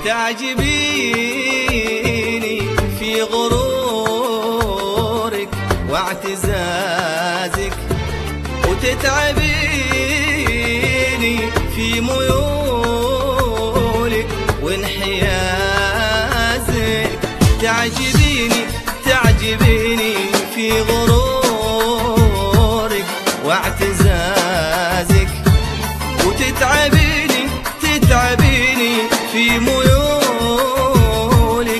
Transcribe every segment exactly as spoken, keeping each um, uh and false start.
تعجبيني في غرورك واعتزازك، وتتعبيني في ميولك وانحيازك. تعجبيني تعجبيني في غرورك واعتزازك، وتتعبيني تتعبيني في ميولك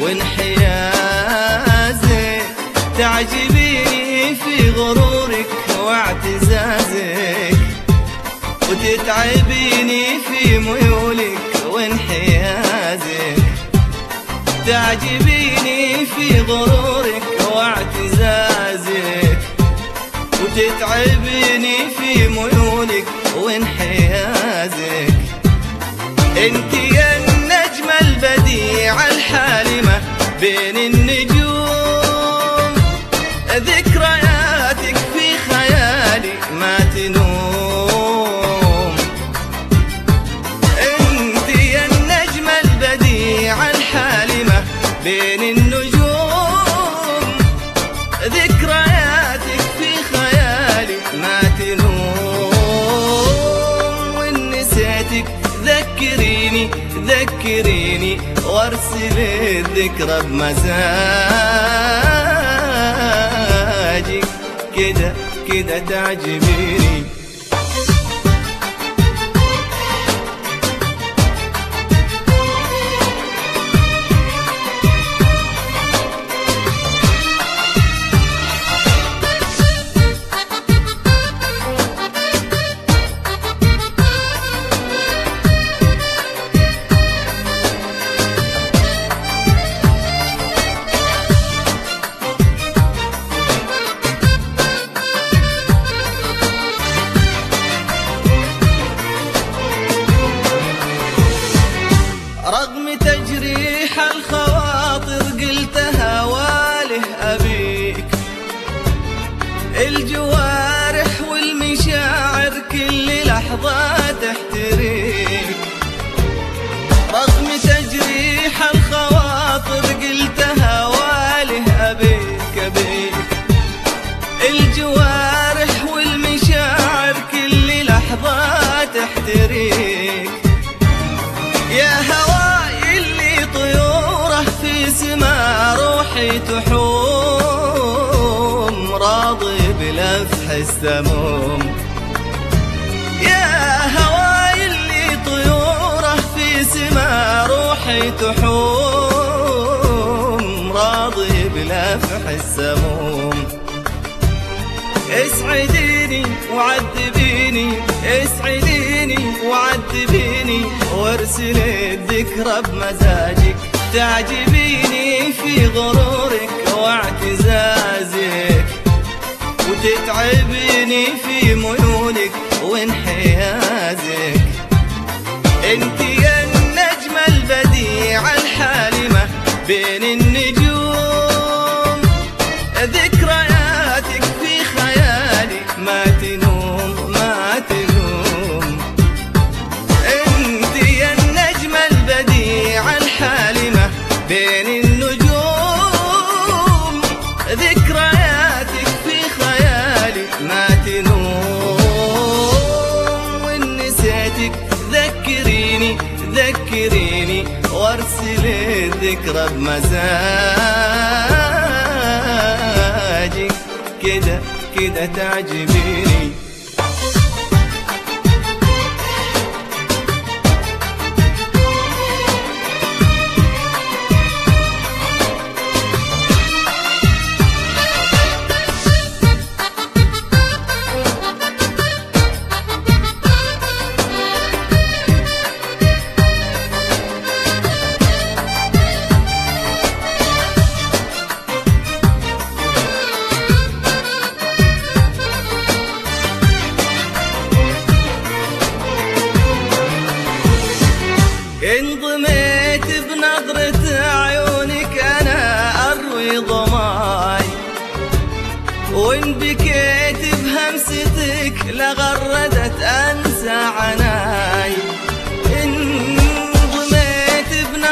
وانحيازك. تعجبيني في غرورك واعتزازك، وتتعبيني في ميولك وانحيازك. تعجبيني في غرورك واعتزازك، وتتعبيني في ميولك وانحيازك. انت يا النجمة البديعة الحالمة بين النجوم، ذكرياتك في خيالي ما تنوم. انت يا النجمة البديعة الحالمة بين النجوم، ذكرياتك في خيالي ما تنوم. وإن نسيتك ذكريني ذكريني وارسل الذكرى بمزاجك. كده كده تعجبيني. رغم تجريح الخواطر قلتها واله أبيك، الجوارح والمشاعر كل لحظة تحتريك. رغم تجريح الخواطر قلتها واله أبيك أبيك، الجوارح والمشاعر كل لحظة تحتريك. يا هواي اللي طيوره في سما روحي تحوم، راضي بلفح السموم. يا هواي اللي طيوره في سما روحي تحوم، راضي بلفح السموم. اسعديني وعذبيني اسعديني وعذبيني وارسل الذكرى بمزاجك. تعجبيني في غرورك واعتزازك، وتتعبيني في ميولك وانحيازك. انت يا النجمة البديعة الحالمة بين النجوم، ذكرياتك في خيالي ما تنوم ما تنوم. انت يا النجمة البديعة الحالمة بين النجوم، ذكرياتك في خيالي ما تنوم. وإن نسيتك ذكريني ذكريني وارسل الذكرى بمزاجك. كده كده تعجبيني. انضميت بنظرة عيونك أنا أروي ضماي، وإن بكيت بهمستك لغردت أنسى عناي. انضميت بنظرة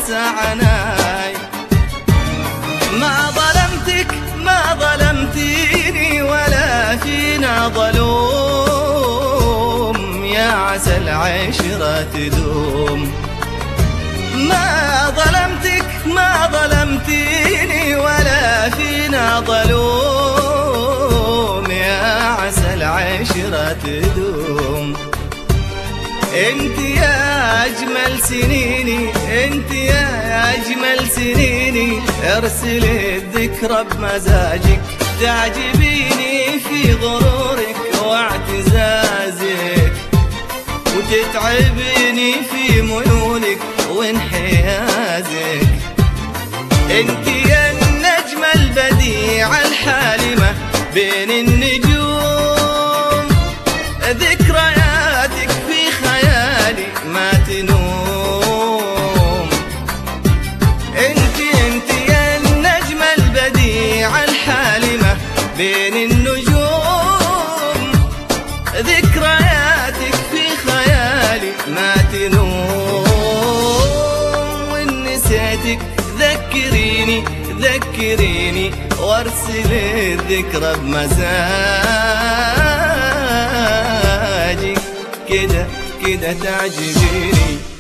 وانسى عناي. ما ظلمتك ما ظلمتيني ولا فينا ظلوم، يا عسى العشرة تدوم. ما ظلمتك ما ظلمتيني ولا فينا ظلوم، يا عسى العشرة تدوم. انت يا اجمل سنيني انت يا اجمل سنيني، ارسل الذكرى بمزاجك، تعجبيني في غرورك واعتزازك، وتتعبني في ميولك وانحيازك. انت يا النجمة البديعة الحالمة بين النجوم، ذكرياتك في خيالي ما تنوم. انت انت يا النجمة البديعة الحالمة بين النجوم، ذكرياتك في خيالي ما تنوم. وإن نسيتك ذكريني ذكريني وارسل الذكرى بمزاجك، كده كده تعجبيني.